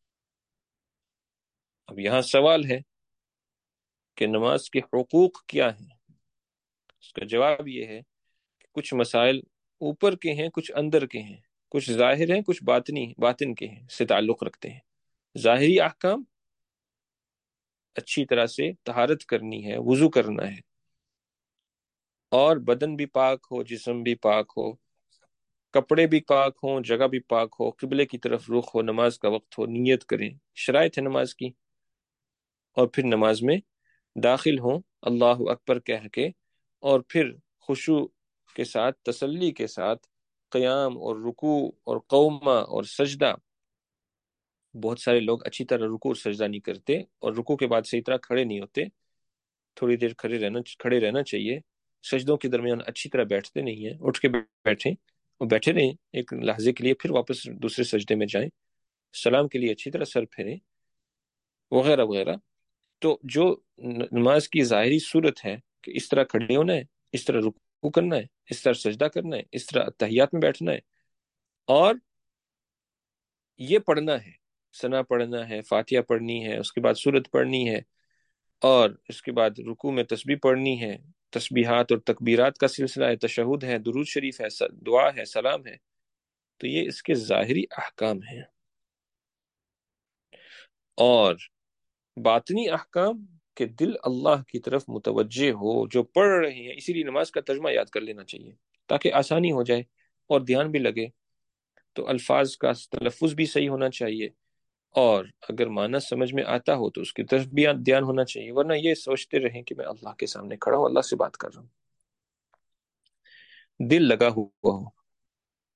اب یہاں سوال ہے کہ نماز کے حقوق کیا ہیں؟ اس کا جواب یہ ہے کہ کچھ مسائل اوپر کے ہیں، کچھ اندر کے ہیں، کچھ ظاہر ہیں، کچھ باطنی باطن کے ہیں، سے تعلق رکھتے ہیں۔ ظاہری احکام، اچھی طرح سے طہارت کرنی ہے، وضو کرنا ہے، اور بدن بھی پاک ہو، جسم بھی پاک ہو، کپڑے بھی پاک ہوں، جگہ بھی پاک ہو، قبلے کی طرف رخ ہو، نماز کا وقت ہو، نیت کریں، شرائط ہے نماز کی، اور پھر نماز میں داخل ہوں اللہ اکبر کہہ کے، اور پھر خشوع کے ساتھ، تسلی کے ساتھ قیام اور رکوع اور قومہ اور سجدہ۔ بہت سارے لوگ اچھی طرح رکوع اور سجدہ نہیں کرتے، اور رکوع کے بعد صحیح طرح کھڑے نہیں ہوتے، تھوڑی دیر کھڑے رہنا کھڑے رہنا چاہیے، سجدوں کے درمیان اچھی طرح بیٹھتے نہیں ہیں، اٹھ کے بیٹھیں اور بیٹھے رہیں ایک لحظے کے لیے، پھر واپس دوسرے سجدے میں جائیں، سلام کے لیے اچھی طرح سر پھیریں، وغیرہ وغیرہ۔ تو جو نماز کی ظاہری صورت ہے کہ اس طرح کھڑے ہونا ہے، اس طرح رکوع کرنا ہے، اس طرح سجدہ کرنا ہے، اس طرح تحیات میں بیٹھنا ہے، اور یہ پڑھنا ہے، ثنا پڑھنا ہے، فاتحہ پڑھنی ہے، اس کے بعد سورت پڑھنی ہے، اور اس کے بعد رکوع میں تسبیح پڑھنی ہے، تسبیحات اور تکبیرات کا سلسلہ ہے، تشہد ہے، درود شریف ہے، دعا ہے، سلام ہے۔ تو یہ اس کے ظاہری احکام ہیں۔ اور باطنی احکام کہ دل اللہ کی طرف متوجہ ہو جو پڑھ رہے ہیں، اسی لیے نماز کا ترجمہ یاد کر لینا چاہیے تاکہ آسانی ہو جائے اور دھیان بھی لگے۔ تو الفاظ کا تلفظ بھی صحیح ہونا چاہیے، اور اگر معنی سمجھ میں آتا ہو تو اس کی طرف بھی دھیان ہونا چاہیے، ورنہ یہ سوچتے رہیں کہ میں اللہ کے سامنے کھڑا ہوں، اللہ سے بات کر رہا ہوں، دل لگا ہوا ہو۔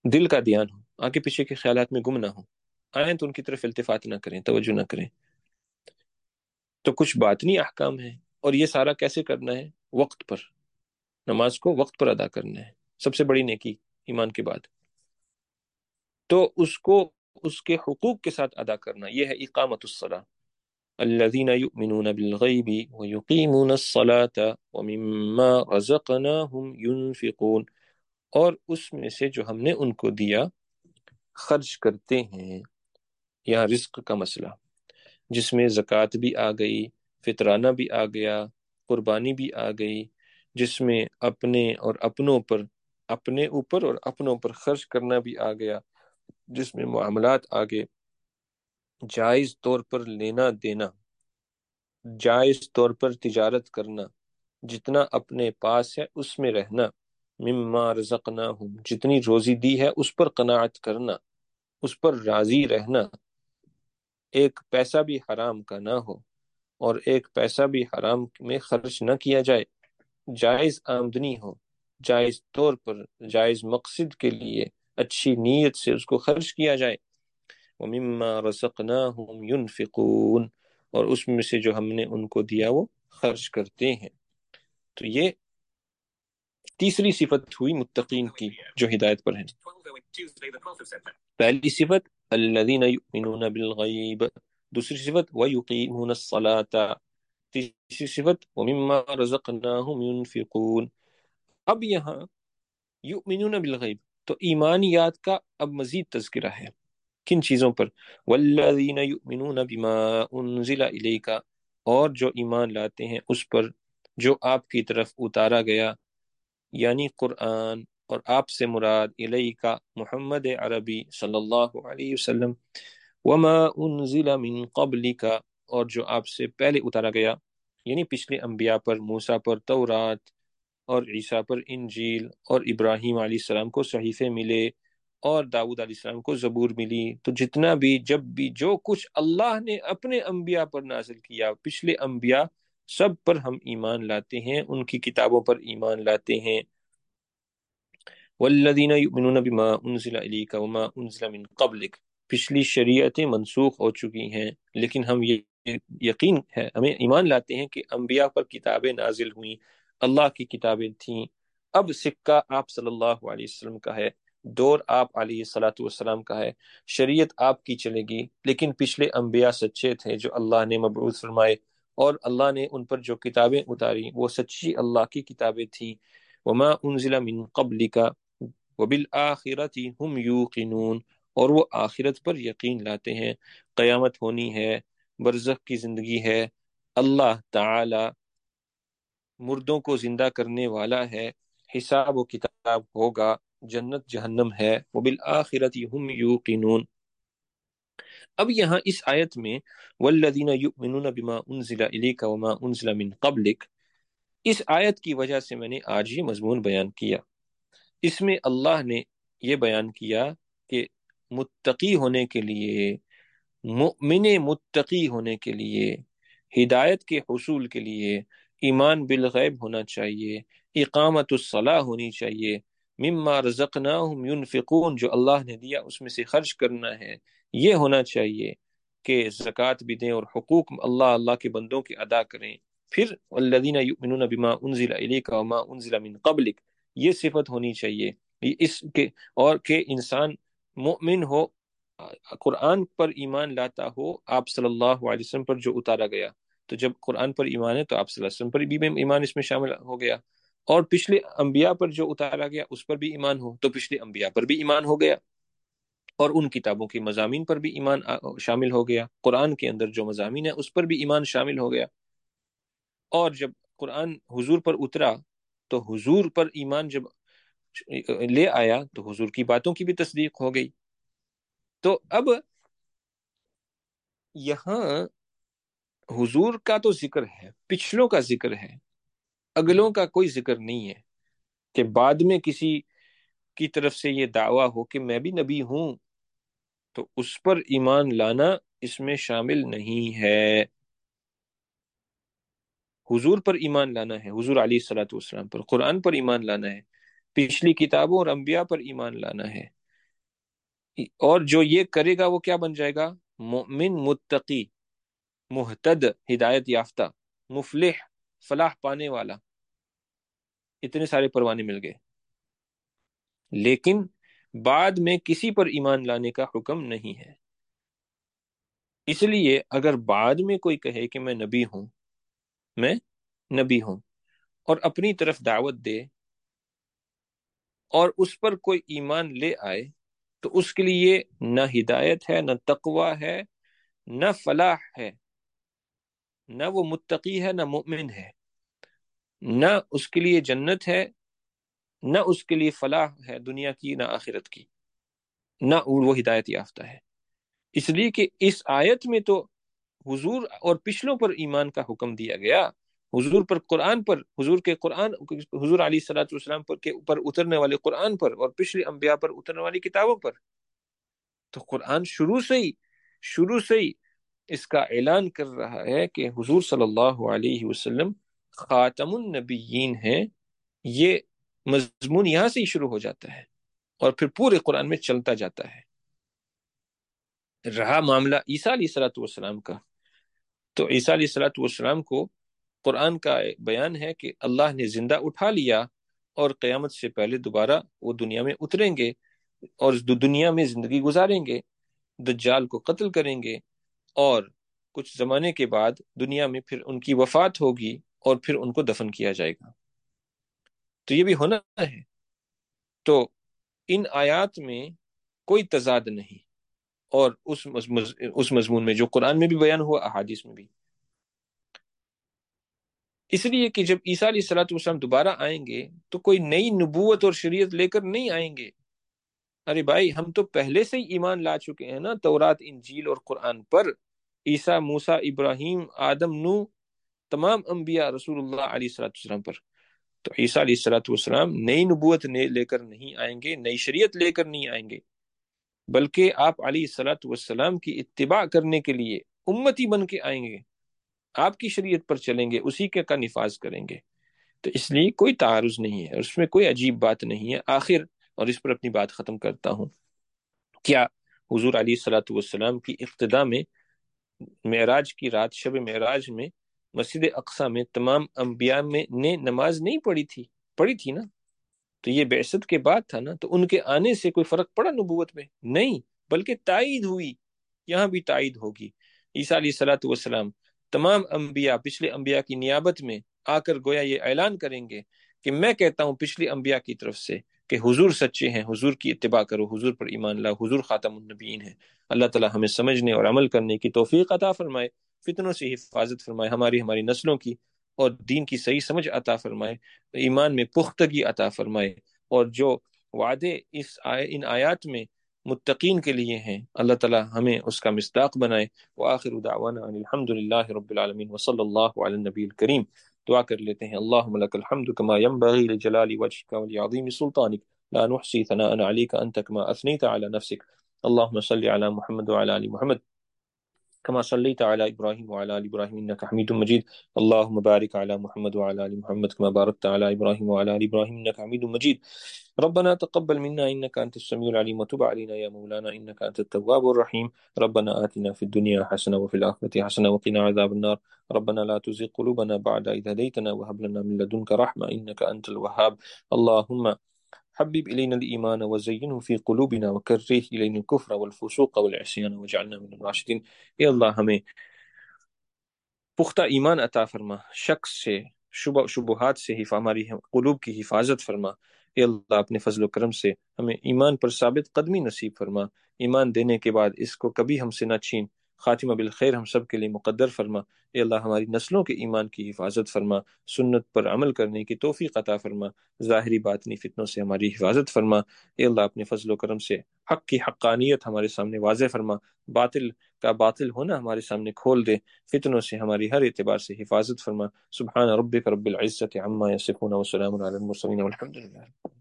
دل کا دھیان ہو، آگے پیچھے کے خیالات میں گم نہ ہو، آئیں تو ان کی طرف التفات نہ کریں، توجہ نہ کریں۔ تو کچھ باطنی احکام ہیں، اور یہ سارا کیسے کرنا ہے؟ وقت پر، نماز کو وقت پر ادا کرنا ہے، سب سے بڑی نیکی ایمان کے بعد۔ تو اس کو اس کے حقوق کے ساتھ ادا کرنا، یہ ہے اقامت الصلاۃ۔ الذین یؤمنون بالغیب ویقیمون الصلاۃ ومما رزقناہم ینفقون، اور اس میں سے جو ہم نے ان کو دیا خرچ کرتے ہیں۔ یہاں رزق کا مسئلہ جس میں زکوٰۃ بھی آ گئی، فطرانہ بھی آ گیا، قربانی بھی آ گئی، جس میں اپنے اور اپنوں پر اپنے اوپر اور اپنوں پر خرچ کرنا بھی آ گیا، جس میں معاملات آگے، جائز طور پر لینا دینا، جائز طور پر تجارت کرنا، جتنا اپنے پاس ہے اس میں رہنا، مما رزقناہم، جتنی روزی دی ہے اس پر قناعت کرنا، اس پر راضی رہنا، ایک پیسہ بھی حرام کا نہ ہو، اور ایک پیسہ بھی حرام میں خرچ نہ کیا جائے، جائز آمدنی ہو، جائز طور پر، جائز مقصد کے لیے اچھی نیت سے اس کو خرچ کیا جائے۔ وَمِمَّا رَزَقْنَاهُمْ يُنْفِقُونَ، اور اس میں سے جو ہم نے ان کو دیا وہ خرچ کرتے ہیں۔ تو یہ تیسری صفت ہوئی متقین کی جو ہدایت پر ہیں۔ پہلی صفت الذین یؤمنون بالغیب، دوسری صفت وَيُقِیمُونَ الصَّلَاةَ، تیسری صفت وَمِمَّا رَزَقْنَاهُمْ يُنْفِقُونَ۔ اب یہاں یؤمنون بالغیب، تو ایمانیات کا اب مزید تذکرہ ہے۔ کن چیزوں پر؟ والذین یؤمنون بما انزل الیک، اور جو ایمان لاتے ہیں اس پر جو آپ کی طرف اتارا گیا، یعنی قرآن، اور آپ سے مراد الیک محمد عربی صلی اللہ علیہ وسلم، وما انزل من قبلک، اور جو آپ سے پہلے اتارا گیا، یعنی پچھلے انبیاء پر، موسیٰ پر تورات، اور عیسیٰ پر انجیل، اور ابراہیم علیہ السلام کو صحیفے ملے، اور داؤد علیہ السلام کو زبور ملی۔ تو جتنا بھی، جب بھی، جو کچھ اللہ نے اپنے انبیاء پر نازل کیا، پچھلے انبیاء، سب پر ہم ایمان لاتے ہیں، ان کی کتابوں پر ایمان لاتے ہیں۔ والذین یؤمنون بما انزل الیک وما انزل من قبلک، پچھلی شریعتیں منسوخ ہو چکی ہیں، لیکن ہم یہ یقین ہے، ہمیں ایمان لاتے ہیں کہ انبیاء پر کتابیں نازل ہوئیں، اللہ کی کتابیں تھیں۔ اب سکہ آپ صلی اللہ علیہ وسلم کا ہے، دور آپ علیہ الصلاۃ والسلام کا ہے، شریعت آپ کی چلے گی، لیکن پچھلے انبیاء سچے تھے جو اللہ نے مبعوث فرمائے، اور اللہ نے ان پر جو کتابیں اتاری وہ سچی اللہ کی کتابیں تھیں۔ وما انزل من قبلک وبالآخرۃ ہم یوقنون، اور وہ آخرت پر یقین لاتے ہیں، قیامت ہونی ہے، برزخ کی زندگی ہے، اللہ تعالی مردوں کو زندہ کرنے والا ہے، حساب و کتاب ہوگا، جنت جہنم ہے، وبالآخرۃ ہم یوقنون۔ اب یہاں اس آیت میں والذین یؤمنون بما انزل الیک وما انزل من قبلک، اس آیت کی وجہ سے میں نے آج یہ مضمون بیان کیا۔ اس میں اللہ نے یہ بیان کیا کہ متقی ہونے کے لیے، مؤمن متقی ہونے کے لیے، ہدایت کے حصول کے لیے ایمان بالغیب ہونا چاہیے، اقامت الصلاح ہونی چاہیے، مما رزقناہم ینفقون، جو اللہ نے دیا اس میں سے خرچ کرنا ہے، یہ ہونا چاہیے کہ زکوٰۃ بھی دیں اور حقوق اللہ اللہ کے بندوں کے ادا کریں۔ پھر والذین یؤمنون بما انزل الیک وما انزل من قبلک، یہ صفت ہونی چاہیے، اس کے، اور کہ انسان مؤمن ہو، قرآن پر ایمان لاتا ہو، آپ صلی اللہ علیہ وسلم پر جو اتارا گیا۔ تو جب قرآن پر ایمان ہے تو آپ صلی اللہ علیہ وسلم پر بھی ایمان اس میں شامل ہو گیا، اور پچھلے انبیاء پر جو اتارا گیا اس پر بھی ایمان ہو تو پچھلے انبیاء پر بھی ایمان ہو گیا، اور ان کتابوں کے مضامین پر بھی ایمان شامل ہو گیا، قرآن کے اندر جو مضامین ہے اس پر بھی ایمان شامل ہو گیا۔ اور جب قرآن حضور پر اترا تو حضور پر ایمان جب لے آیا تو حضور کی باتوں کی بھی تصدیق ہو گئی۔ تو اب یہاں حضور کا تو ذکر ہے، پچھلوں کا ذکر ہے، اگلوں کا کوئی ذکر نہیں ہے، کہ بعد میں کسی کی طرف سے یہ دعویٰ ہو کہ میں بھی نبی ہوں تو اس پر ایمان لانا اس میں شامل نہیں ہے۔ حضور پر ایمان لانا ہے، حضور علیہ الصلاۃ والسلام پر، قرآن پر ایمان لانا ہے، پچھلی کتابوں اور انبیاء پر ایمان لانا ہے، اور جو یہ کرے گا وہ کیا بن جائے گا؟ مومن، متقی، محتد، ہدایت یافتہ، مفلح، فلاح پانے والا، اتنے سارے پروانے مل گئے۔ لیکن بعد میں کسی پر ایمان لانے کا حکم نہیں ہے۔ اس لیے اگر بعد میں کوئی کہے کہ میں نبی ہوں، میں نبی ہوں، اور اپنی طرف دعوت دے اور اس پر کوئی ایمان لے آئے، تو اس کے لیے نہ ہدایت ہے، نہ تقوی ہے، نہ فلاح ہے، نہ وہ متقی ہے، نہ مومن ہے، نہ اس کے لیے جنت ہے، نہ اس کے لیے فلاح ہے دنیا کی نہ آخرت کی، نہ وہ ہدایت یافتہ ہے۔ اس لیے کہ اس آیت میں تو حضور اور پچھلوں پر ایمان کا حکم دیا گیا، حضور پر، قرآن پر، حضور کے قرآن، حضور علیہ الصلوۃ والسلام پر کے اوپر اترنے والے قرآن پر، اور پچھلے انبیاء پر اترنے والی کتابوں پر۔ تو قرآن شروع سے ہی شروع سے ہی اس کا اعلان کر رہا ہے کہ حضور صلی اللہ علیہ وسلم خاتم النبیین ہیں۔ یہ مضمون یہاں سے ہی شروع ہو جاتا ہے اور پھر پورے قرآن میں چلتا جاتا ہے۔ رہا معاملہ عیسیٰ علیہ الصلوۃ والسلام کا، تو عیسیٰ علیہ الصلوۃ والسلام کو قرآن کا بیان ہے کہ اللہ نے زندہ اٹھا لیا، اور قیامت سے پہلے دوبارہ وہ دنیا میں اتریں گے اور دنیا میں زندگی گزاریں گے، دجال کو قتل کریں گے، اور کچھ زمانے کے بعد دنیا میں پھر ان کی وفات ہوگی اور پھر ان کو دفن کیا جائے گا۔ تو یہ بھی ہونا ہے۔ تو ان آیات میں کوئی تضاد نہیں، اور اس مض- اس مضمون میں جو قرآن میں بھی بیان ہوا، احادیث میں بھی۔ اس لیے کہ جب عیسیٰ علیہ الصلوۃ والسلام دوبارہ آئیں گے تو کوئی نئی نبوت اور شریعت لے کر نہیں آئیں گے۔ ارے بھائی، ہم تو پہلے سے ہی ایمان لا چکے ہیں نا تورات، انجیل اور قرآن پر، عیسیٰ، موسیٰ، ابراہیم، آدم، نو، تمام انبیاء، رسول اللہ علیہ الصلوۃ والسلام پر۔ تو عیسیٰ علیہ الصلوۃ والسلام نئی نبوت لے کر نہیں آئیں گے، نئی شریعت لے کر نہیں آئیں گے، بلکہ آپ علیہ الصلوۃ والسلام کی اتباع کرنے کے لیے امتی بن کے آئیں گے، آپ کی شریعت پر چلیں گے، اسی کے کا نفاذ کریں گے۔ تو اس لیے کوئی تعارض نہیں ہے، اس میں کوئی عجیب بات نہیں ہے۔ آخر، اور اس پر اپنی بات ختم کرتا ہوں، کیا حضور علیہ الصلوۃ والسلام کی اقتداء میں معراج کی رات، شب معراج میں مسجد اقصی میں تمام انبیاء میں نے نماز نہیں پڑھی تھی؟ پڑھی تھی نا؟ تو یہ بعثت کے بعد تھا نا، تو ان کے آنے سے کوئی فرق پڑا نبوت میں؟ نہیں، بلکہ تائید ہوئی۔ یہاں بھی تائید ہوگی۔ عیسیٰ علیہ الصلوۃ والسلام تمام انبیاء، پچھلے انبیاء کی نیابت میں آ کر گویا یہ اعلان کریں گے کہ میں کہتا ہوں پچھلے انبیاء کی طرف سے کہ حضور سچے ہیں، حضور کی اتباع کرو، حضور پر ایمان لاؤ، حضور خاتم النبیین ہیں۔ اللہ تعالی ہمیں سمجھنے اور عمل کرنے کی توفیق عطا فرمائے، فتنوں سے حفاظت فرمائے، ہماری ہماری نسلوں کی، اور دین کی صحیح سمجھ عطا فرمائے، ایمان میں پختگی عطا فرمائے، اور جو وعدے اس آئے ان آیات میں متقین کے لیے ہیں، اللہ تعالی ہمیں اس کا مصداق بنائے۔ وآخر دعوانا ان الحمد للہ رب العالمین وصلی اللہ علی النبی الکریم۔ دعا کر لیتے ہیں۔ اللہم لک الحمد کما ينبغی لجلال وجهک ولعظیم سلطانک، لا نحصی ثناء علیک انت کما اثنیت علی نفسک۔ اللہم صل علی محمد وعلی آل محمد كما صليت على إبراهيم وعلى آل إبراهيم إنك حميد مجيد. اللهم بارك على محمد وعلى آل محمد كما باركت على إبراهيم وعلى آل إبراهيم إنك حميد مجيد. ربنا تقبل منا إنك أنت السميع العليم، وتب علينا يا مولانا إنك أنت التواب الرحيم. ربنا آتنا في الدنيا حسنة وفي الآخرة حسنة وقنا عذاب النار. ربنا لا تزغ قلوبنا بعد إذ هديتنا وهب لنا من لدنك رحمة إنك أنت الوهاب. اللهم حبب إلينا الإيمان وزينه في قلوبنا وكره إلينا الكفر والفسوق والعصيان واجعلنا من الراشدين. اے اللہ ہمیں پختہ ایمان عطا فرما، شک سے، شبہ شبہات سے حفاظت، ہماری قلوب کی حفاظت فرما۔ اے اللہ اپنے فضل و کرم سے ہمیں ایمان پر ثابت قدمی نصیب فرما، ایمان دینے کے بعد اس کو کبھی ہم سے نہ چھین، خاتمہ بالخیر ہم سب کے لیے مقدر فرما۔ اے اللہ ہماری نسلوں کے ایمان کی حفاظت فرما، سنت پر عمل کرنے کی توفیق عطا فرما، ظاہری باطنی فتنوں سے ہماری حفاظت فرما۔ اے اللہ اپنے فضل و کرم سے حق کی حقانیت ہمارے سامنے واضح فرما، باطل کا باطل ہونا ہمارے سامنے کھول دے، فتنوں سے ہماری ہر اعتبار سے حفاظت فرما۔ سبحان ربک رب العزت عما یصفون وسلام علی المرسلین والحمد للہ۔